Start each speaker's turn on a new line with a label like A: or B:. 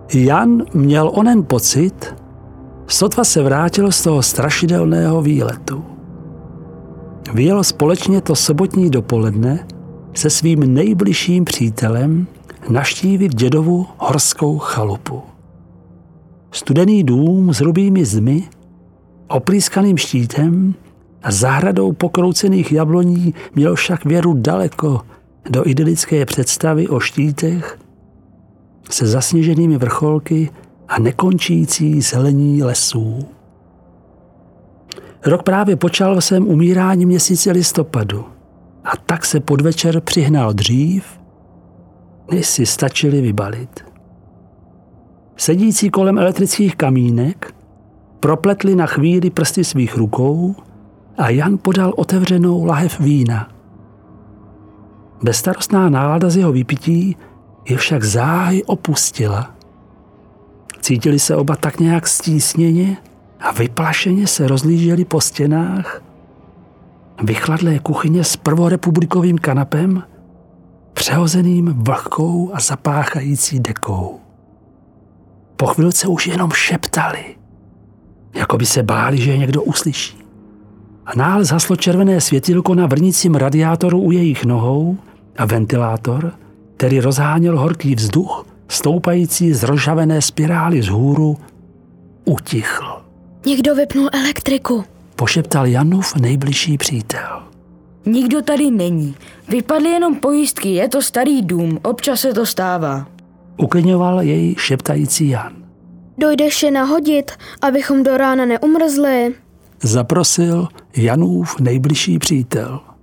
A: Jan měl onen pocit, sotva se vrátil z toho strašidelného výletu. Vyjel společně to sobotní dopoledne se svým nejbližším přítelem navštívit dědovu horskou chalupu. Studený dům s hrubými zdmi, oprýskaným štítem a zahradou pokroucených jabloní měl však věru daleko do idylické představy o štítech se zasněženými vrcholky a nekončící zelení lesů. Rok právě počal ve svém umírání měsíce listopadu a tak se podvečer přihnal dřív, než si stačili vybalit. Sedící kolem elektrických kamínek propletli na chvíli prsty svých rukou a Jan podal otevřenou lahev vína. Bezstarostná nálada z jeho vypití je však záhy opustila. Cítili se oba tak nějak stísněně a vyplašeně se rozlíželi po stěnách vychladlé kuchyně s prvorepublikovým kanapem, přehozeným vlhkou a zapáchající dekou. Po chvilce už jenom šeptali, jako by se báli, že je někdo uslyší. A náhle zhaslo červené světilko na vrnícím radiátoru u jejich nohou a ventilátor, který rozháněl horký vzduch, stoupající z rozžavené spirály vzhůru, utichl.
B: Někdo vypnul elektriku,
A: pošeptal Janův nejbližší přítel.
C: Nikdo tady není. Vypadly jenom pojistky, je to starý dům, občas se to stává.
A: Uklidňoval jej šeptající Jan.
B: Dojdeš je nahodit, abychom do rána neumrzli?
A: Zaprosil Janův nejbližší přítel.